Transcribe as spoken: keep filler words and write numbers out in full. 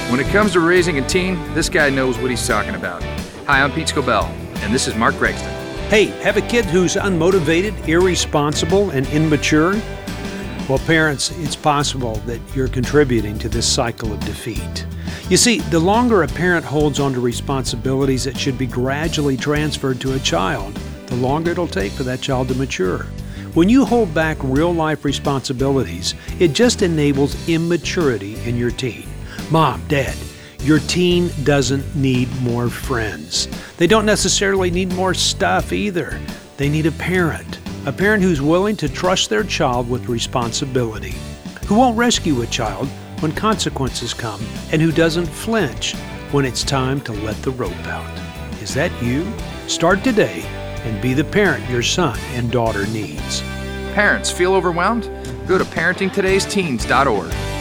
When it comes to raising a teen, this guy knows what he's talking about. Hi, I'm Pete Scobell, and this is Mark Gregston. Hey, have a kid who's unmotivated, irresponsible, and immature? Well, parents, it's possible that you're contributing to this cycle of defeat. You see, the longer a parent holds on to responsibilities that should be gradually transferred to a child, the longer it'll take for that child to mature. When you hold back real-life responsibilities, it just enables immaturity in your teen. Mom, Dad, your teen doesn't need more friends. They don't necessarily need more stuff either. They need a parent, a parent who's willing to trust their child with responsibility, who won't rescue a child when consequences come, and who doesn't flinch when it's time to let the rope out. Is that you? Start today and be the parent your son and daughter needs. Parents, feel overwhelmed? Go to parenting todays teens dot org.